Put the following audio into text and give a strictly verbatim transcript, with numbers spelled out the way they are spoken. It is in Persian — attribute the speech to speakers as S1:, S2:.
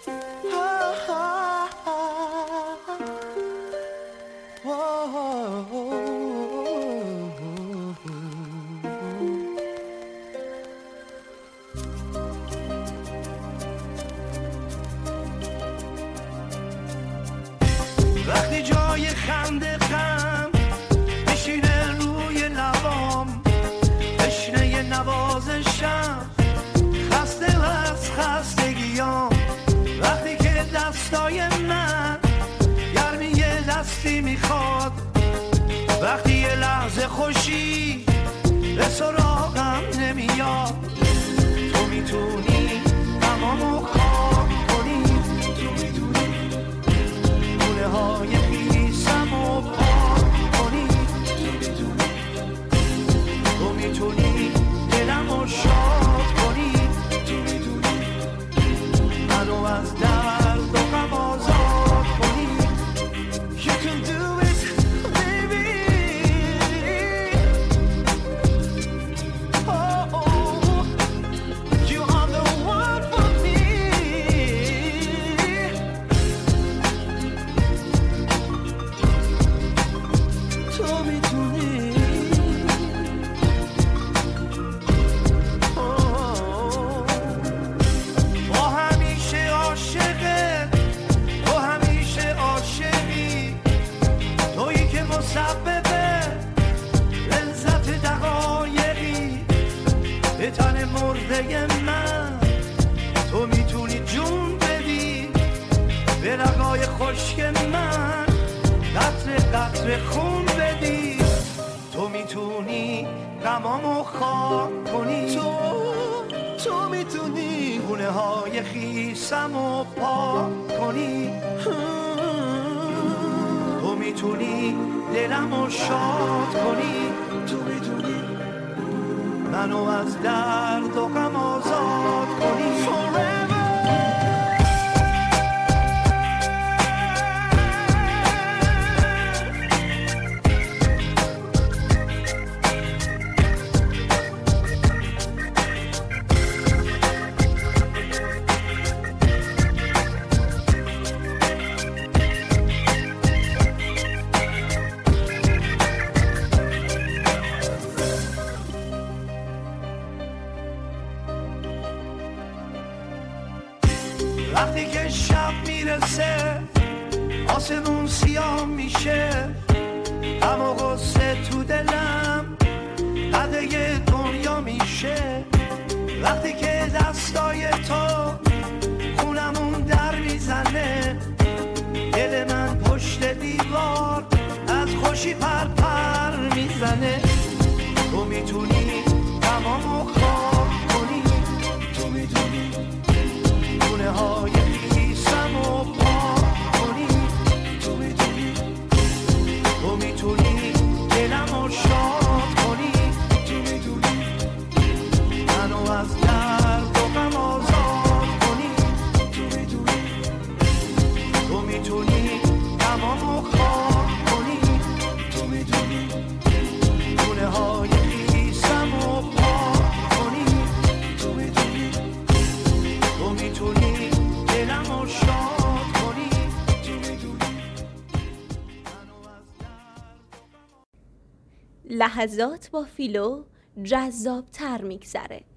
S1: وقتی جای خنده غم بشینه روی لبام، بشینه یه نوازشم، خسته و از خستگیام. وقتی که دستای من گرمی یه دستی میخواد، وقتی یه لحظه خوشی به سراغم نمیاد، تو میتونی تمامو خواب کنی، تو میتونی گونه های پیسمو پاک کنی، تو میتونی دلمو شاد کنی، تو میتونی منو از درد و غم آزاد کنی. You can do it, baby. Oh, oh, you are the one for me. تو میتونی با همیشه عاشقه، تو همیشه عاشقی، تویی که مسببه لذت دقایقی به تن مرده من. تو میتونی جون بدی به رگای خشک من، قطره قطره خون بدی، تو میتونی غمامو خاک کنی، تو تو میتونی گونه های خیسمو پاک کنی، تو میتونی دلمو شاد کنی، تو میتونی منو از درد و غم آزاد کنی. Forever. وقتی که شب میرسه آسمون سیاه میشه، غم و غصه تو دلم قده دنیا میشه. وقتی که دستای تو خونمون در میزنه، دل من پشت دیوار از خوشی پر پر میزنه، تو میتونی تمامو خواب کنی، تو میتونی گونه های پیسمو پاک کنی، تو میتونی تو میتونی دلمو شاد کنی، تو میتونی منو از درد و غم آزاد کنی، تو میتونی تو میتونی تمامو خواب کنی، تو میتونی گونه های پیسمو پاک کنی، تو میتونی تو میتونی دلمو شاد کنی، تو میتونی منو از درد.
S2: لحظات با فیلو جذاب تر میگذره.